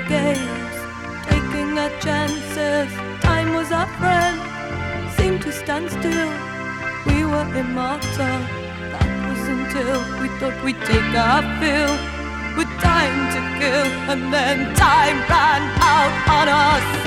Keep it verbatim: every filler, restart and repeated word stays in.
games, taking our chances. Time was our friend, seemed to stand still. We were immortal. That was until we thought we'd take our fill, with time to kill, and then time ran out on us.